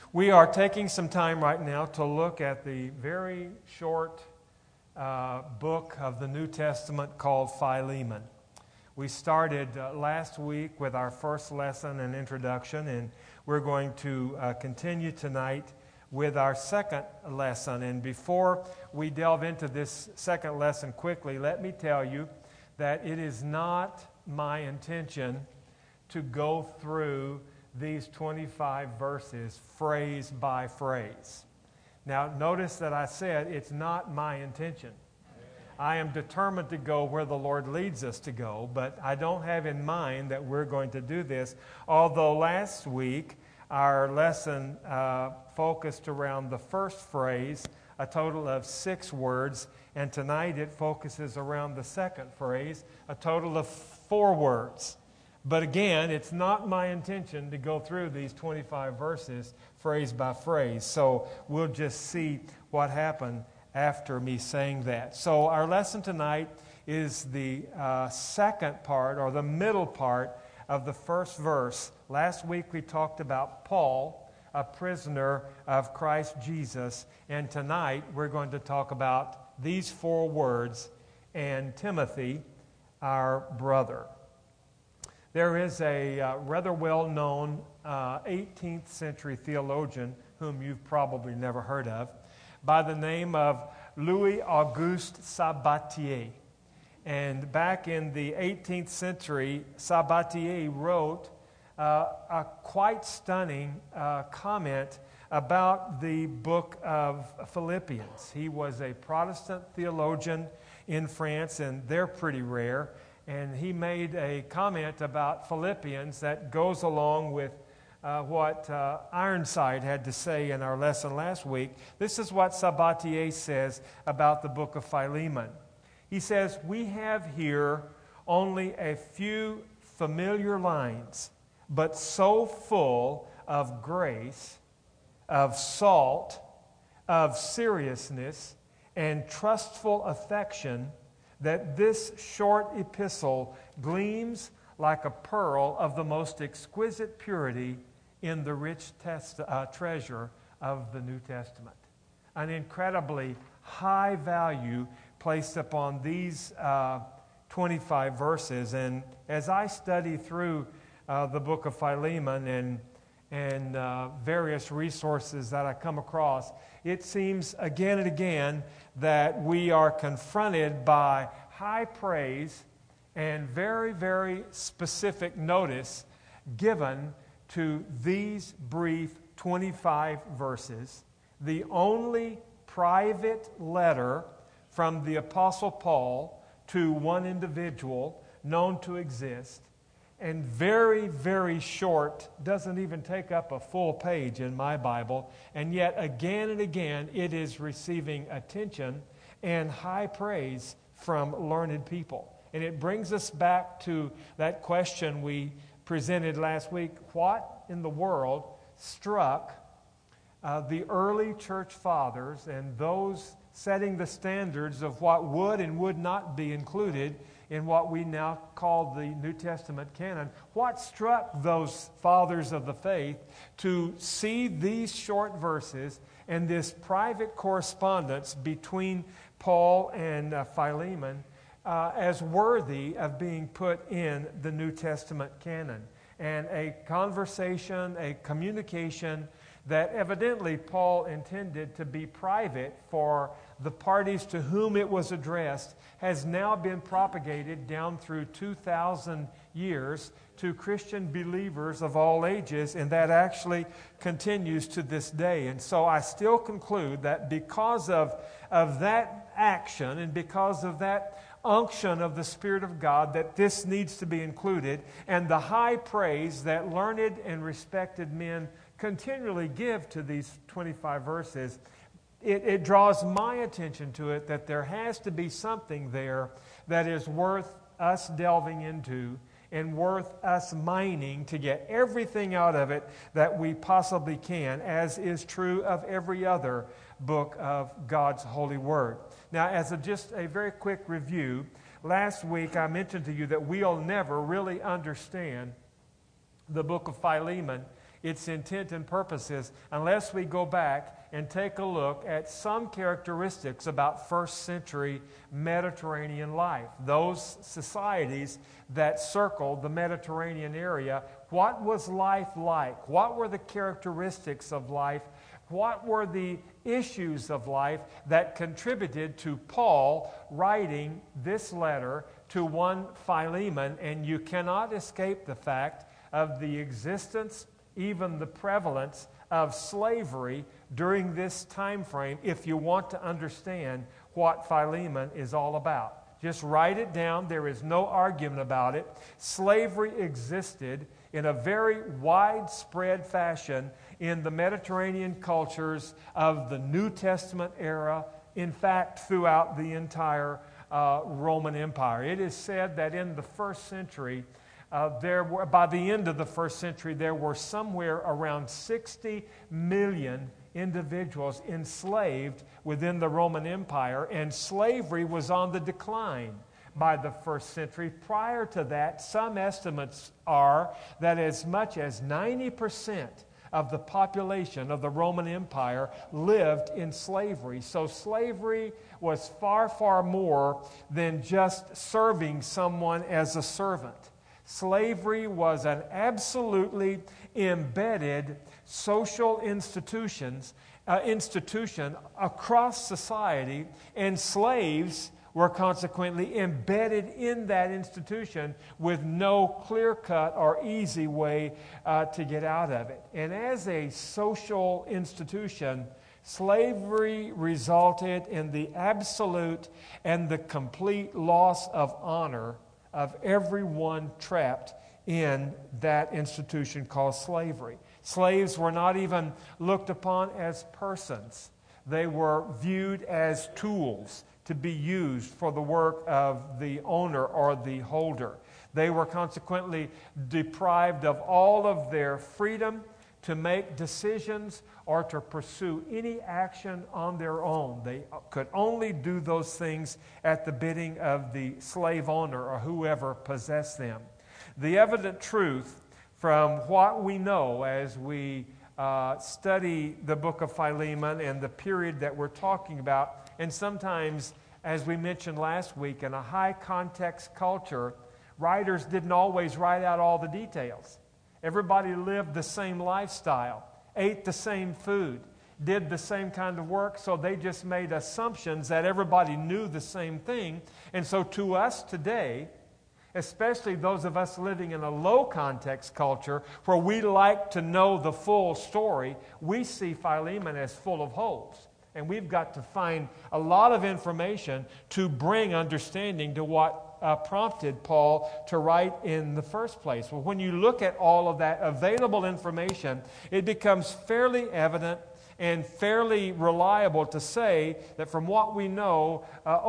We are taking some time right now to look at the very short book of the New Testament called Philemon. We started last week with our first lesson and introduction, and we're going to continue tonight with our second lesson. And before we delve into this second lesson quickly, let me tell you that it is not my intention to go through these 25 verses phrase by phrase. Now, notice that I said it's not my intention. I am determined to go where the Lord leads us to go, but I don't have in mind that we're going to do this. Although last week our lesson focused around the first phrase, a total of 6 words, and tonight it focuses around the second phrase, a total of 4 words. But again, it's not my intention to go through these 25 verses phrase by phrase. So we'll just see what happened after me saying that. So our lesson tonight is the second part, or the middle part, of the first verse. Last week we talked about Paul, a prisoner of Christ Jesus. And tonight we're going to talk about these 4 words, and Timothy, our brother. There is a rather well-known 18th century theologian whom you've probably never heard of by the name of Louis-Auguste Sabatier. And back in the 18th century, Sabatier wrote a quite stunning comment about the book of Philippians. He was a Protestant theologian in France, and they're pretty rare. And he made a comment about Philippians that goes along with what Ironside had to say in our lesson last week. This is what Sabatier says about the book of Philemon. He says, "We have here only a few familiar lines, but so full of grace, of salt, of seriousness, and trustful affection, that this short epistle gleams like a pearl of the most exquisite purity in the rich treasure of the New Testament." An incredibly high value placed upon these 25 verses. And as I study through the book of Philemon and various resources that I come across, it seems again and again that we are confronted by high praise and very, very specific notice given to these brief 25 verses, the only private letter from the Apostle Paul to one individual known to exist, and very, very short, doesn't even take up a full page in my Bible, and yet again and again it is receiving attention and high praise from learned people. And it brings us back to that question we presented last week: what in the world struck the early church fathers and those setting the standards of what would and would not be included in what we now call the New Testament canon? What struck those fathers of the faith to see these short verses and this private correspondence between Paul and Philemon as worthy of being put in the New Testament canon? And a conversation, a communication that evidently Paul intended to be private for the parties to whom it was addressed has now been propagated down through 2,000 years to Christian believers of all ages, and that actually continues to this day. And so I still conclude that because of that action and because of that unction of the Spirit of God, that this needs to be included, and the high praise that learned and respected men continually give to these 25 verses, it draws my attention to it that there has to be something there that is worth us delving into and worth us mining to get everything out of it that we possibly can, as is true of every other book of God's holy word. Now, as just a very quick review, last week I mentioned to you that we'll never really understand the book of Philemon its intent and purposes unless we go back and take a look at some characteristics about first century Mediterranean life. Those societies that circled the Mediterranean area, what was life like? What were the characteristics of life? What were the issues of life that contributed to Paul writing this letter to one Philemon? And you cannot escape the fact of the existence, even the prevalence of slavery during this time frame if you want to understand what Philemon is all about. Just write it down. There is no argument about it. Slavery existed in a very widespread fashion in the Mediterranean cultures of the New Testament era, in fact, throughout the entire Roman Empire. It is said that in the first century, by the end of the first century, there were somewhere around 60 million individuals enslaved within the Roman Empire, and slavery was on the decline by the first century. Prior to that, some estimates are that as much as 90% of the population of the Roman Empire lived in slavery. So slavery was far, far more than just serving someone as a servant. Slavery was an absolutely embedded social institution across society, and slaves were consequently embedded in that institution with no clear-cut or easy way to get out of it. And as a social institution, slavery resulted in the absolute and the complete loss of honor of everyone trapped in that institution called slavery. Slaves were not even looked upon as persons. They were viewed as tools to be used for the work of the owner or the holder. They were consequently deprived of all of their freedom to make decisions or to pursue any action on their own. They could only do those things at the bidding of the slave owner or whoever possessed them. The evident truth from what we know as we study the book of Philemon and the period that we're talking about, and sometimes, as we mentioned last week, in a high context culture, writers didn't always write out all the details. Everybody lived the same lifestyle, ate the same food, did the same kind of work, so they just made assumptions that everybody knew the same thing. And so to us today, especially those of us living in a low context culture where we like to know the full story, we see Philemon as full of holes. And we've got to find a lot of information to bring understanding to what prompted Paul to write in the first place. Well, when you look at all of that available information, it becomes fairly evident and fairly reliable to say that from what we know,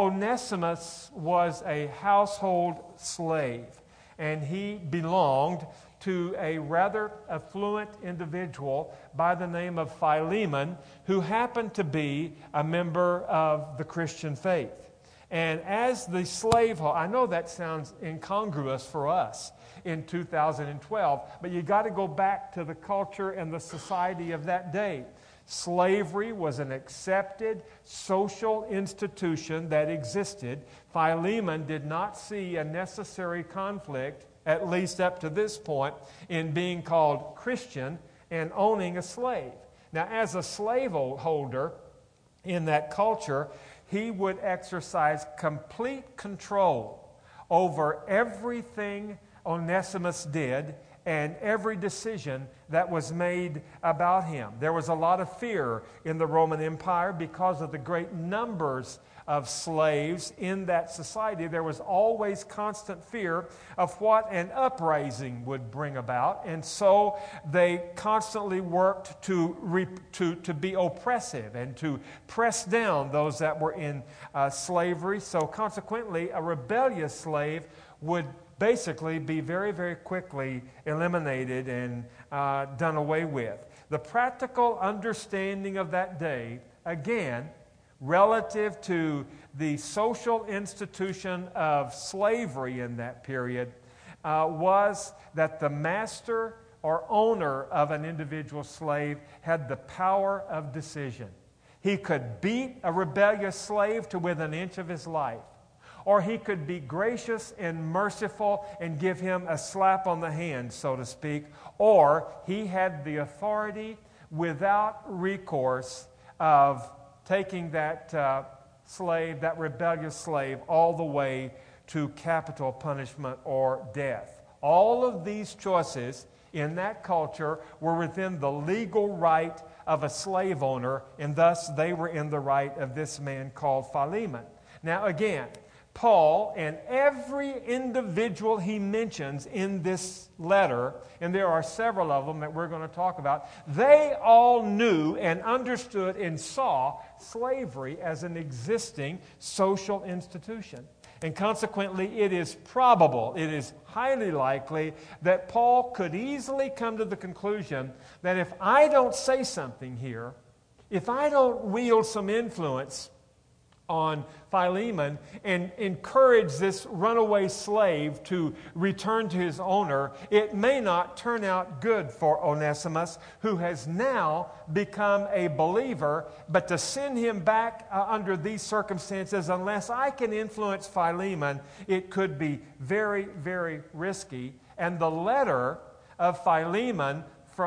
Onesimus was a household slave, and he belonged to a rather affluent individual by the name of Philemon, who happened to be a member of the Christian faith. And as the slaveholder, I know that sounds incongruous for us in 2012, but you got to go back to the culture and the society of that day. Slavery was an accepted social institution that existed. Philemon did not see a necessary conflict, at least up to this point, in being called Christian and owning a slave. Now, as a slaveholder in that culture, he would exercise complete control over everything Onesimus did and every decision that was made about him. There was a lot of fear in the Roman Empire because of the great numbers of slaves in that society. There was always constant fear of what an uprising would bring about, and so they constantly worked to be oppressive and to press down those that were in slavery. So consequently, a rebellious slave would basically be very, very quickly eliminated and done away with. The practical understanding of that day, again, relative to the social institution of slavery in that period, was that the master or owner of an individual slave had the power of decision. He could beat a rebellious slave to within an inch of his life, or he could be gracious and merciful and give him a slap on the hand, so to speak, or he had the authority without recourse of taking that slave, that rebellious slave, all the way to capital punishment or death. All of these choices in that culture were within the legal right of a slave owner, and thus they were in the right of this man called Philemon. Now again, Paul and every individual he mentions in this letter, and there are several of them that we're going to talk about, they all knew and understood and saw slavery as an existing social institution. And consequently, it is probable, it is highly likely that Paul could easily come to the conclusion that if I don't say something here, if I don't wield some influence on Philemon and encourage this runaway slave to return to his owner, it may not turn out good for Onesimus, who has now become a believer. But to send him back under these circumstances, unless I can influence Philemon, it could be very, very risky. And the letter of Philemon,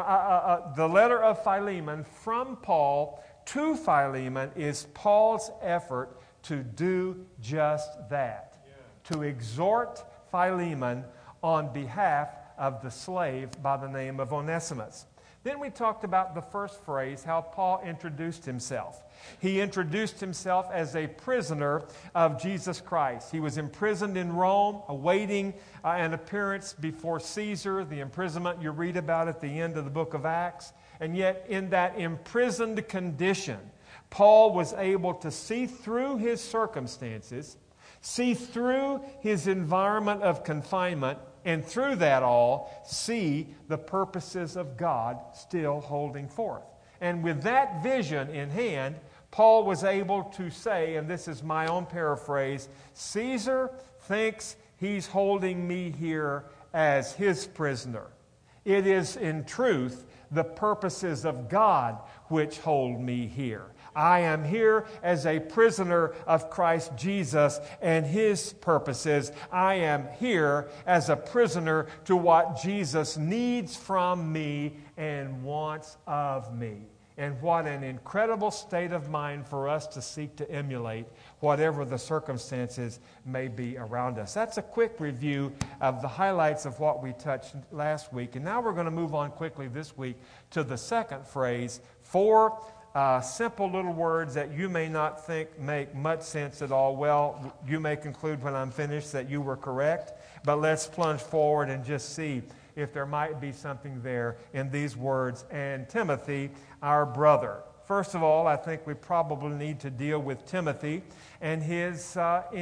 from Paul to Philemon is Paul's effort to do just that, to exhort Philemon on behalf of the slave by the name of Onesimus. Then we talked about the first phrase, how Paul introduced himself. He introduced himself as a prisoner of Jesus Christ. He was imprisoned in Rome, awaiting an appearance before Caesar, the imprisonment you read about at the end of the book of Acts. And yet, in that imprisoned condition, Paul was able to see through his circumstances, see through his environment of confinement, and through that all, see the purposes of God still holding forth. And with that vision in hand, Paul was able to say, and this is my own paraphrase, Caesar thinks he's holding me here as his prisoner. It is in truth the purposes of God which hold me here. I am here as a prisoner of Christ Jesus and His purposes. I am here as a prisoner to what Jesus needs from me and wants of me. And what an incredible state of mind for us to seek to emulate, whatever the circumstances may be around us. That's a quick review of the highlights of what we touched last week. And now we're going to move on quickly this week to the second phrase, four simple little words that you may not think make much sense at all. Well, you may conclude when I'm finished that you were correct, but let's plunge forward and just see if there might be something there in these words. And Timothy, our brother. First of all, I think we probably need to deal with Timothy and his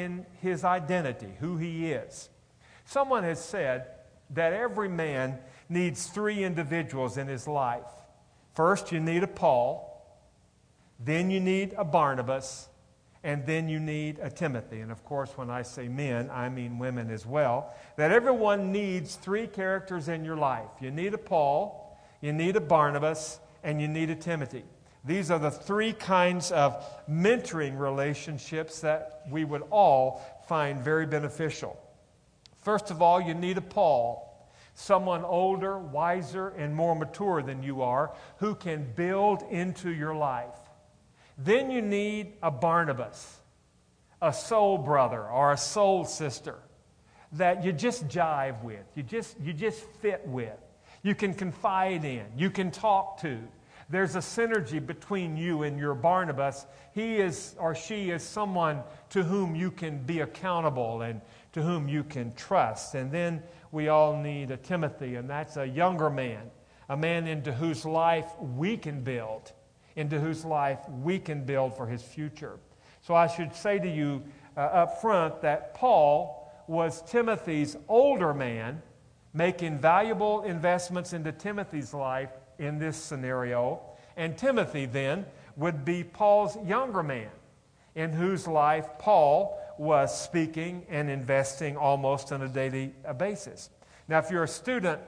identity, who he is. Someone has said that every man needs three individuals in his life. First, you need a Paul. Then you need a Barnabas, and then you need a Timothy. And of course, when I say men, I mean women as well. That everyone needs three characters in your life. You need a Paul, you need a Barnabas, and you need a Timothy. These are the three kinds of mentoring relationships that we would all find very beneficial. First of all, you need a Paul, someone older, wiser, and more mature than you are, who can build into your life. Then you need a Barnabas, a soul brother or a soul sister that you just jive with, you just fit with. You can confide in, you can talk to. There's a synergy between you and your Barnabas. He is or she is someone to whom you can be accountable and to whom you can trust. And then we all need a Timothy, and that's a younger man, a man into whose life we can build, into whose life we can build for his future. So I should say to you up front that Paul was Timothy's older man, making valuable investments into Timothy's life in this scenario. And Timothy then would be Paul's younger man, in whose life Paul was speaking and investing almost on a daily basis. Now, if you're a student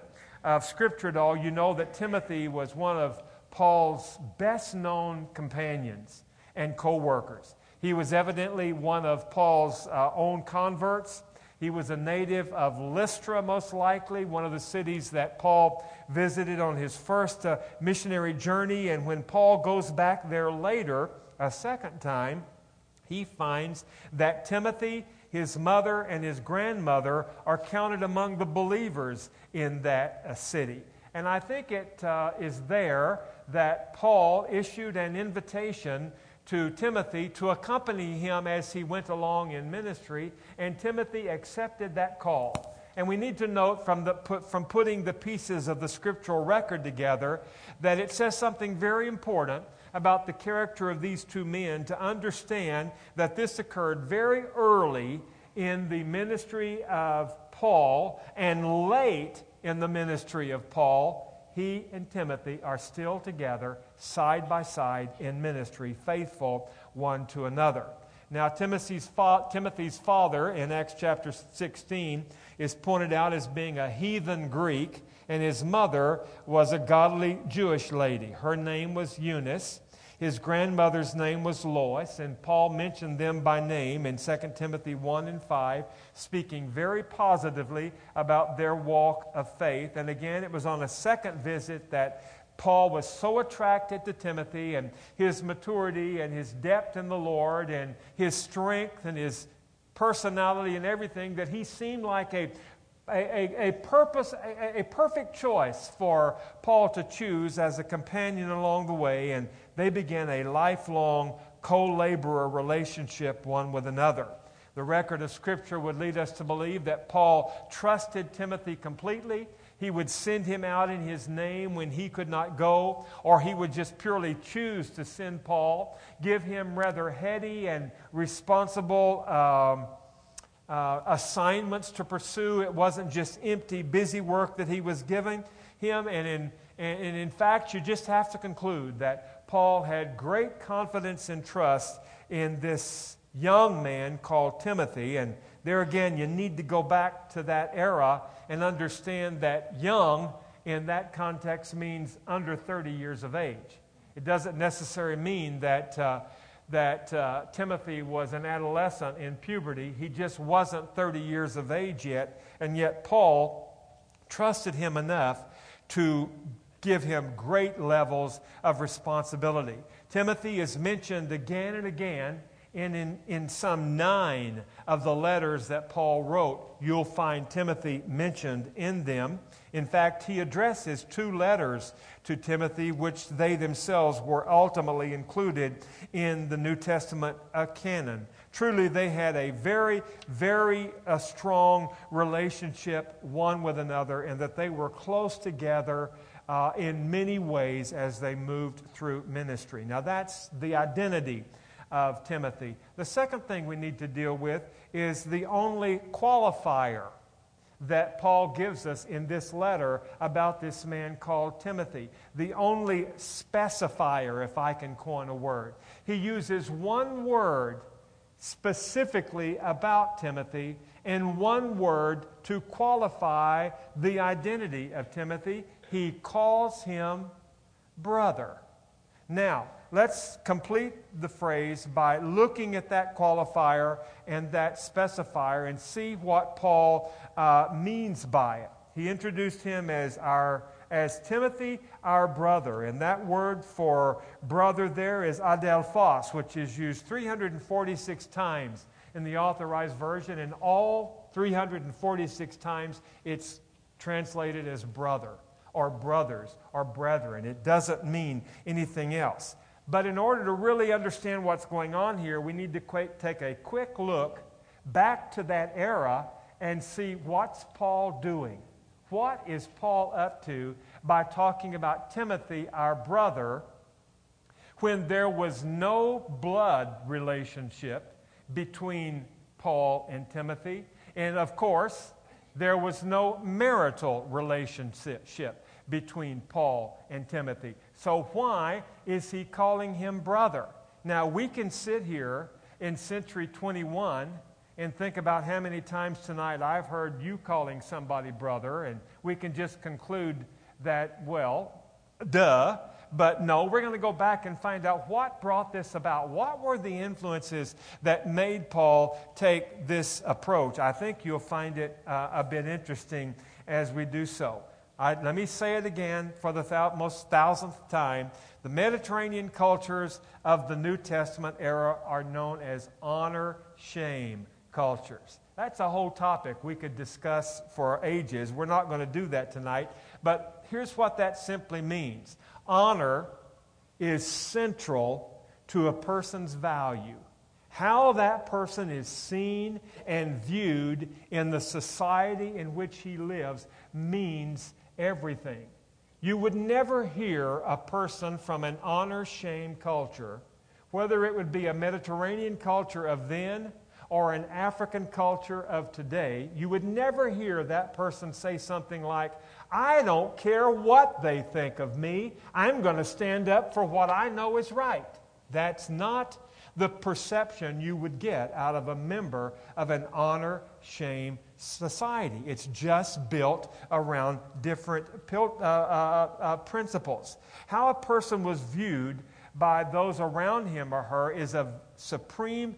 of Scripture at all, you know that Timothy was one of Paul's best-known companions and co-workers. He was evidently one of Paul's own converts. He was a native of Lystra, most likely, one of the cities that Paul visited on his first missionary journey. And when Paul goes back there later, a second time, he finds that Timothy, his mother, and his grandmother are counted among the believers in that city. And I think it is there that Paul issued an invitation to Timothy to accompany him as he went along in ministry, and Timothy accepted that call. And we need to note from putting the pieces of the scriptural record together that it says something very important about the character of these two men, to understand that this occurred very early in the ministry of Paul, and late in the ministry of Paul, he and Timothy are still together, side by side in ministry, faithful one to another. Now, Timothy's father, in Acts chapter 16, is pointed out as being a heathen Greek, and his mother was a godly Jewish lady. Her name was Eunice. His grandmother's name was Lois, and Paul mentioned them by name in 2 Timothy 1 and 5, speaking very positively about their walk of faith. And again, it was on a second visit that Paul was so attracted to Timothy and his maturity and his depth in the Lord and his strength and his personality and everything, that he seemed like a perfect choice for Paul to choose as a companion along the way, and they began a lifelong co-laborer relationship one with another. The record of Scripture would lead us to believe that Paul trusted Timothy completely. He would send him out in his name when he could not go, or he would just purely choose to send Paul, give him rather heady and responsible assignments to pursue. It wasn't just empty, busy work that he was giving him. And in fact, you just have to conclude that Paul had great confidence and trust in this young man called Timothy. And there again, you need to go back to that era and understand that young in that context means under 30 years of age. It doesn't necessarily mean that Timothy was an adolescent in puberty. He just wasn't 30 years of age yet, and yet Paul trusted him enough to give him great levels of responsibility. Timothy is mentioned again and again in some 9 of the letters that Paul wrote. You'll find Timothy mentioned in them. In fact, he addresses 2 letters to Timothy, which they themselves were ultimately included in the New Testament canon. Truly, they had a very, very strong relationship one with another, and that they were close together in many ways as they moved through ministry. Now, that's the identity of Timothy. The second thing we need to deal with is the only qualifier that Paul gives us in this letter about this man called Timothy. The only specifier, if I can coin a word. He uses one word specifically about Timothy and one word to qualify the identity of Timothy. He calls him brother. Now, let's complete the phrase by looking at that qualifier and that specifier and see what Paul means by it. He introduced him as Timothy, our brother. And that word for brother there is adelphos, which is used 346 times in the Authorized Version. And all 346 times it's translated as brother or brothers or brethren. It doesn't mean anything else. But in order to really understand what's going on here, we need to take a quick look back to that era and see what's Paul doing. What is Paul up to by talking about Timothy, our brother, when there was no blood relationship between Paul and Timothy? And of course, there was no marital relationship between Paul and Timothy. So why is he calling him brother? Now, we can sit here in century 21 and think about how many times tonight I've heard you calling somebody brother, and we can just conclude that, well, duh. But no, we're going to go back and find out what brought this about. What were the influences that made Paul take this approach? I think you'll find it a bit interesting as we do so. Let me say it again for the most thousandth time. The Mediterranean cultures of the New Testament era are known as honor-shame cultures. That's a whole topic we could discuss for ages. We're not going to do that tonight. But here's what that simply means. Honor is central to a person's value. How that person is seen and viewed in the society in which he lives means everything. You would never hear a person from an honor-shame culture, whether it would be a Mediterranean culture of then or an African culture of today, you would never hear that person say something like, I don't care what they think of me. I'm going to stand up for what I know is right. That's not the perception you would get out of a member of an honor-shame society. It's just built around different principles. How a person was viewed by those around him or her is of supreme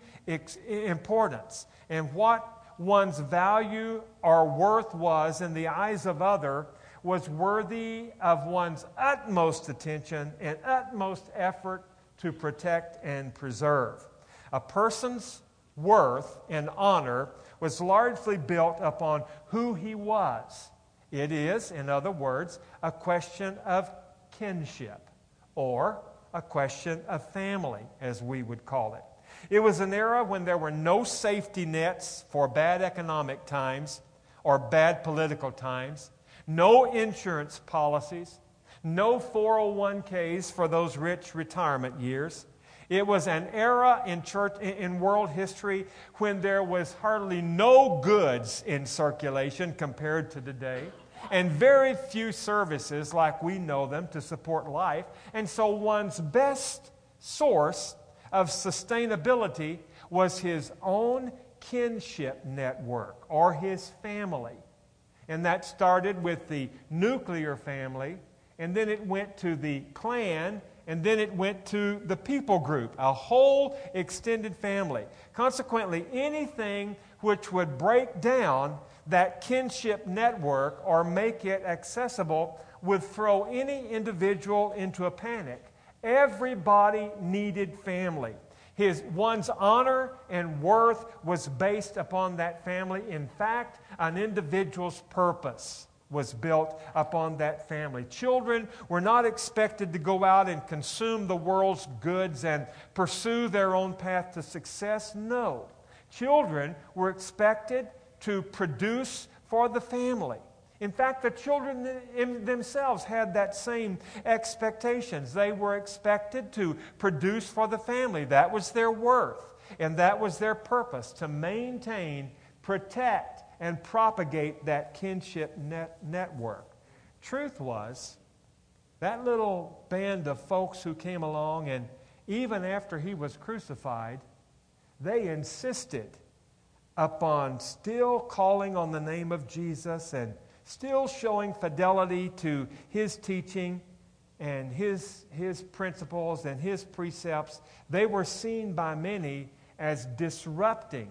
importance. And what one's value or worth was in the eyes of others was worthy of one's utmost attention and utmost effort to protect and preserve. A person's worth and honor was largely built upon who he was. It is, in other words, a question of kinship, or a question of family, as we would call it. It was an era when there were no safety nets for bad economic times or bad political times, no insurance policies, no 401ks for those rich retirement years. It was an era in world history when there was hardly no goods in circulation compared to today, and very few services like we know them to support life. And so one's best source of sustainability was his own kinship network or his family. And that started with the nuclear family, and then it went to the clan, and then it went to the people group, a whole extended family. Consequently, anything which would break down that kinship network or make it accessible would throw any individual into a panic. Everybody needed family. One's honor and worth was based upon that family. In fact, an individual's purpose was built upon that family. Children were not expected to go out and consume the world's goods and pursue their own path to success. No. Children were expected to produce for the family. In fact, the children themselves had that same expectations. They were expected to produce for the family. That was their worth, and that was their purpose, to maintain, protect, and propagate that kinship network. Truth was, that little band of folks who came along, and even after he was crucified, they insisted upon still calling on the name of Jesus and still showing fidelity to his teaching and his principles and his precepts. They were seen by many as disrupting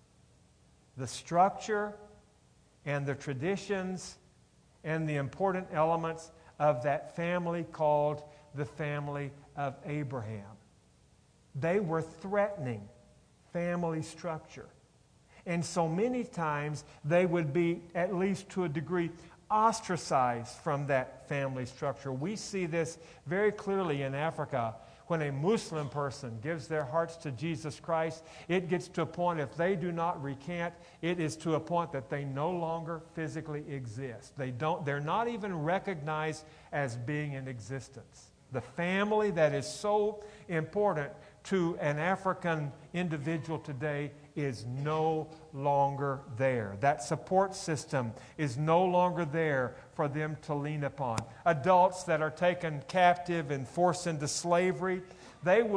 the structure and the traditions and the important elements of that family called the family of Abraham. They were threatening family structure. And so many times they would be, at least to a degree, ostracized from that family structure. We see this very clearly in Africa. When a Muslim person gives their hearts to Jesus Christ, it gets to a point, if they do not recant, it is to a point that they no longer physically exist. They're not even recognized as being in existence. The family that is so important to an African individual today is no longer there. That support system is no longer there for them to lean upon. Adults that are taken captive and forced into slavery, they would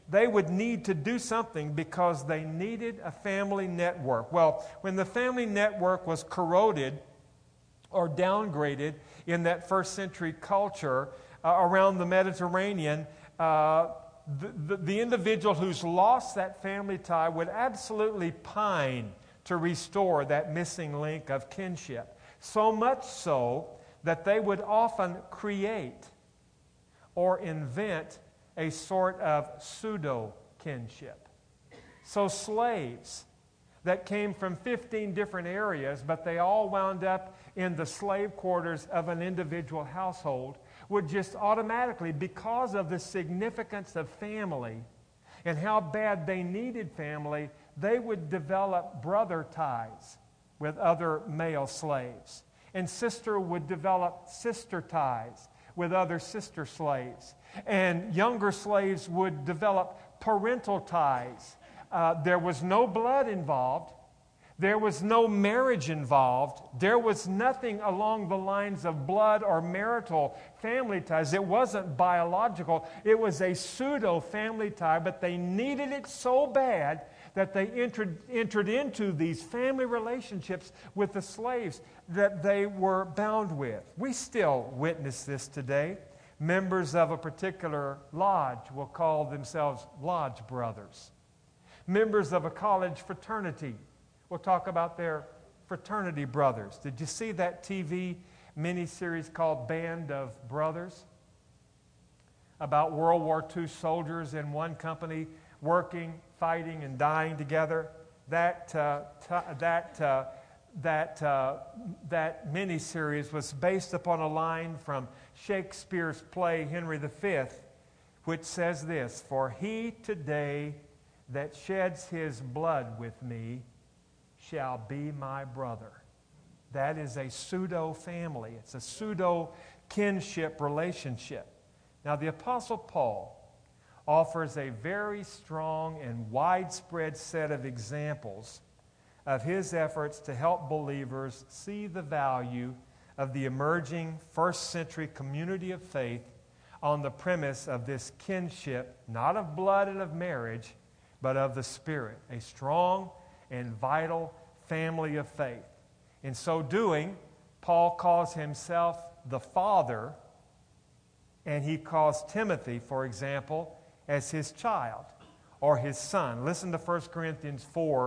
they would need to do something because they needed a family network. Well, when the family network was corroded or downgraded in that first century culture around the Mediterranean, the individual who's lost that family tie would absolutely pine to restore that missing link of kinship. So much so that they would often create or invent a sort of pseudo-kinship. So slaves that came from 15 different areas, but they all wound up in the slave quarters of an individual household, would just automatically, because of the significance of family and how bad they needed family, they would develop brother ties with other male slaves. And sister would develop sister ties with other sister slaves. And younger slaves would develop parental ties. There was no blood involved. There was no marriage involved. There was nothing along the lines of blood or marital family ties. It wasn't biological. It was a pseudo-family tie, but they needed it so bad that they entered into these family relationships with the slaves that they were bound with. We still witness this today. Members of a particular lodge will call themselves lodge brothers. Members of a college fraternity will talk about their fraternity brothers. Did you see that TV miniseries called Band of Brothers? About World War II soldiers in one company working, fighting, and dying together. That miniseries was based upon a line from Shakespeare's play Henry V, which says this: "For he today that sheds his blood with me shall be my brother." That is a pseudo-family. It's a pseudo-kinship relationship. Now, the Apostle Paul offers a very strong and widespread set of examples of his efforts to help believers see the value of the emerging first century community of faith on the premise of this kinship, not of blood and of marriage, but of the Spirit, a strong and vital family of faith. In so doing, Paul calls himself the Father, and he calls Timothy, for example, as his child or his son. Listen to 1 Corinthians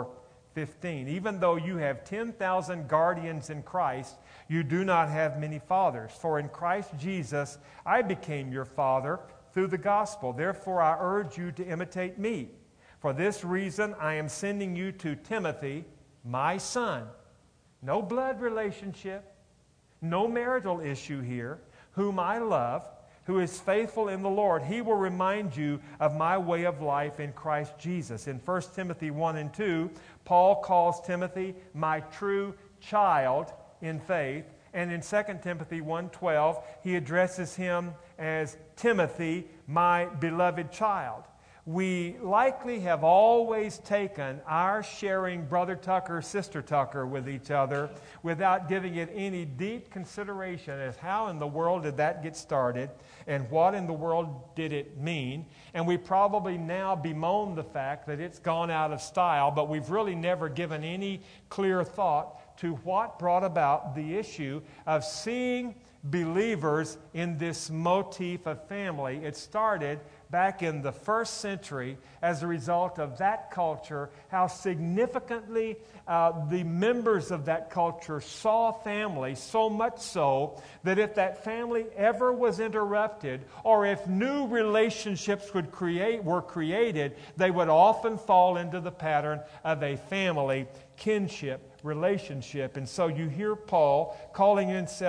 4:15. "Even though you have 10,000 guardians in Christ, you do not have many fathers. For in Christ Jesus I became your father through the gospel. Therefore I urge you to imitate me. For this reason I am sending you to Timothy, my son." No blood relationship, no marital issue here. "Whom I love, who is faithful in the Lord. He will remind you of my way of life in Christ Jesus." In 1 Timothy 1 and 2, Paul calls Timothy my true child in faith. And in 2 Timothy 1:12, he addresses him as Timothy, my beloved child. We likely have always taken our sharing Brother Tucker, Sister Tucker with each other without giving it any deep consideration as how in the world did that get started and what in the world did it mean. And we probably now bemoan the fact that it's gone out of style, but we've really never given any clear thought to what brought about the issue of seeing believers in this motif of family. It started back in the first century as a result of that culture, how significantly the members of that culture saw family, so much so that if that family ever was interrupted or if new relationships were created, they would often fall into the pattern of a family kinship relationship. And so you hear Paul calling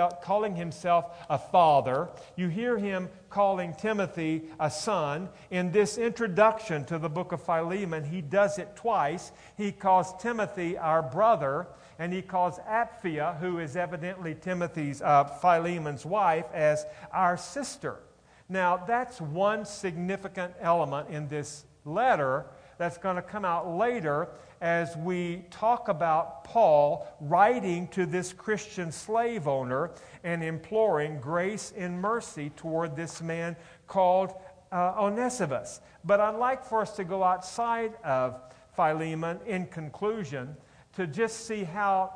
himself a father. You hear him calling Timothy a son. In this introduction to the book of Philemon, he does it twice. He calls Timothy our brother, and he calls Apphia, who is evidently Philemon's wife, as our sister. Now, that's one significant element in this letter that's going to come out later as we talk about Paul writing to this Christian slave owner and imploring grace and mercy toward this man called Onesimus. But I'd like for us to go outside of Philemon in conclusion to just see how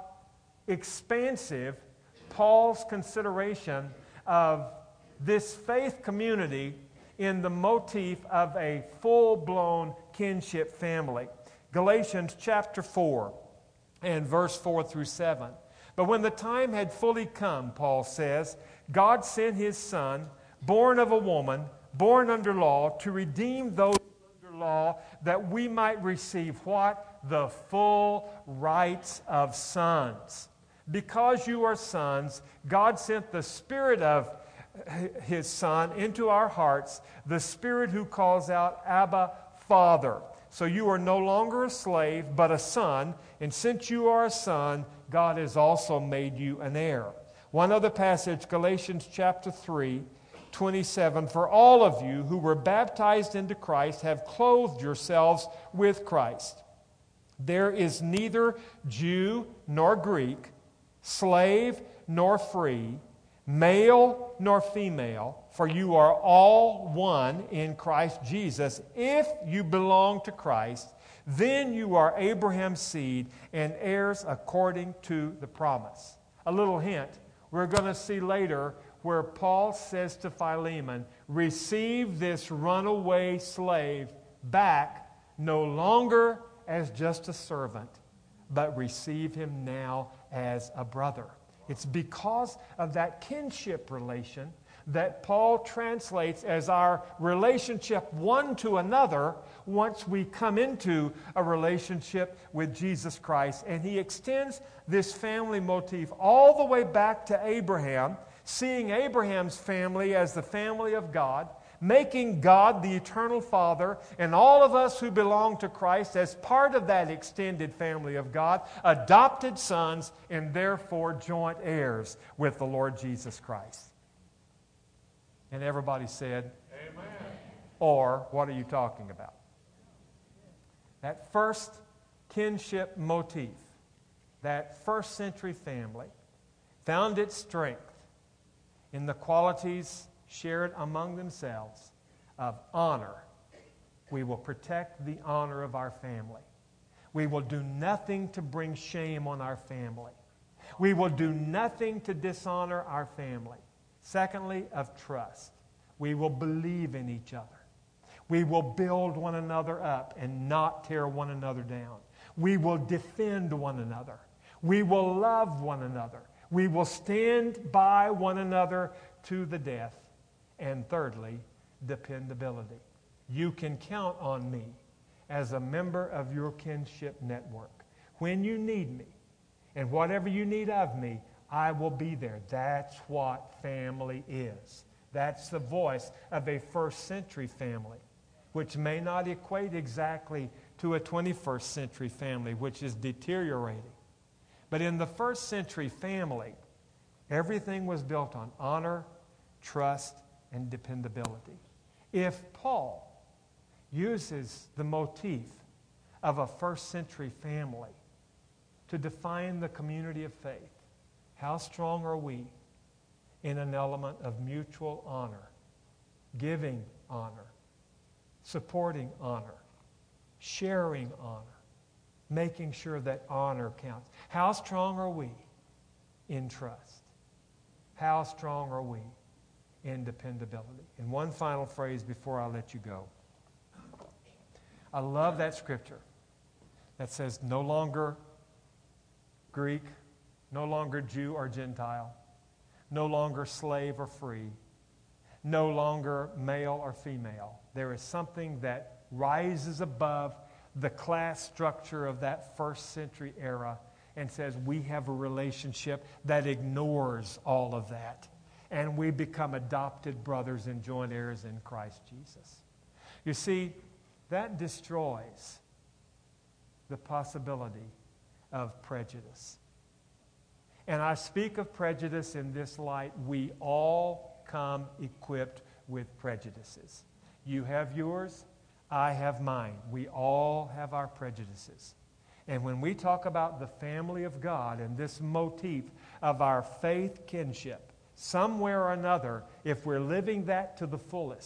expansive Paul's consideration of this faith community in the motif of a full-blown kinship family. Galatians chapter 4 and verse 4 through 7. But when the time had fully come, Paul says, God sent His Son, born of a woman, born under law, to redeem those under law, that we might receive what? The full rights of sons. Because you are sons, God sent the Spirit of His Son into our hearts, the Spirit who calls out, Abba, Father. So you are no longer a slave, but a son, and since you are a son, God has also made you an heir. One other passage, Galatians chapter 3, 27, for all of you who were baptized into Christ have clothed yourselves with Christ. There is neither Jew nor Greek, slave nor free, male nor female, for you are all one in Christ Jesus. If you belong to Christ, then you are Abraham's seed and heirs according to the promise. A little hint, we're going to see later where Paul says to Philemon, receive this runaway slave back no longer as just a servant, but receive him now as a brother. It's because of that kinship relation that Paul translates as our relationship one to another once we come into a relationship with Jesus Christ. And he extends this family motif all the way back to Abraham, seeing Abraham's family as the family of God, making God the eternal Father, and all of us who belong to Christ as part of that extended family of God, adopted sons, and therefore joint heirs with the Lord Jesus Christ. And everybody said, Amen. Or, what are you talking about? That first kinship motif, that first century family, found its strength in the qualities shared among themselves of honor. We will protect the honor of our family. We will do nothing to bring shame on our family. We will do nothing to dishonor our family. Secondly, of trust. We will believe in each other. We will build one another up and not tear one another down. We will defend one another. We will love one another. We will stand by one another to the death. And thirdly, dependability. You can count on me as a member of your kinship network. When you need me, and whatever you need of me, I will be there. That's what family is. That's the voice of a first century family, which may not equate exactly to a 21st century family, which is deteriorating. But in the first century family, everything was built on honor, trust, and dependability. If Paul uses the motif of a first century family to define the community of faith, how strong are we in an element of mutual honor, giving honor, supporting honor, sharing honor, making sure that honor counts? How strong are we in trust? How strong are we in dependability? And one final phrase before I let you go. I love that scripture that says no longer Greek, no longer Jew or Gentile, no longer slave or free, no longer male or female. There is something that rises above the class structure of that first century era and says we have a relationship that ignores all of that. And we become adopted brothers and joint heirs in Christ Jesus. You see, that destroys the possibility of prejudice. And I speak of prejudice in this light. We all come equipped with prejudices. You have yours, I have mine. We all have our prejudices. And when we talk about the family of God and this motif of our faith kinship, somewhere or another, if we're living that to the fullest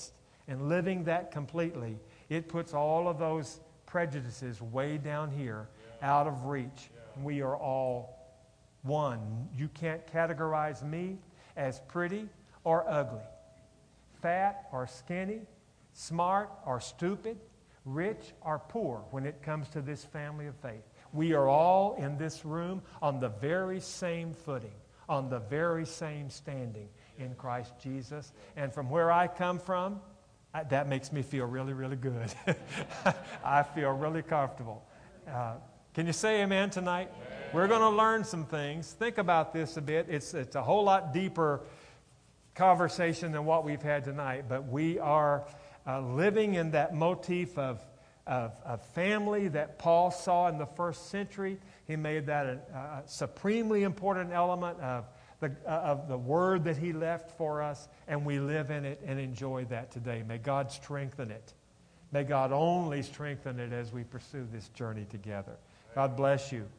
and living that completely, it puts all of those prejudices way down here, out of reach. We are all one. You can't categorize me as pretty or ugly, fat or skinny, smart or stupid, rich or poor when it comes to this family of faith. We are all in this room on the very same footing, on the very same standing in Christ Jesus. And from where I come from, that makes me feel really, really good. I feel really comfortable. Can you say amen tonight? Amen. We're going to learn some things. Think about this a bit. It's a whole lot deeper conversation than what we've had tonight, but we are living in that motif of family that Paul saw in the first century. He made that a supremely important element of the word that he left for us, and we live in it and enjoy that today. May God strengthen it. May God only strengthen it as we pursue this journey together. God bless you.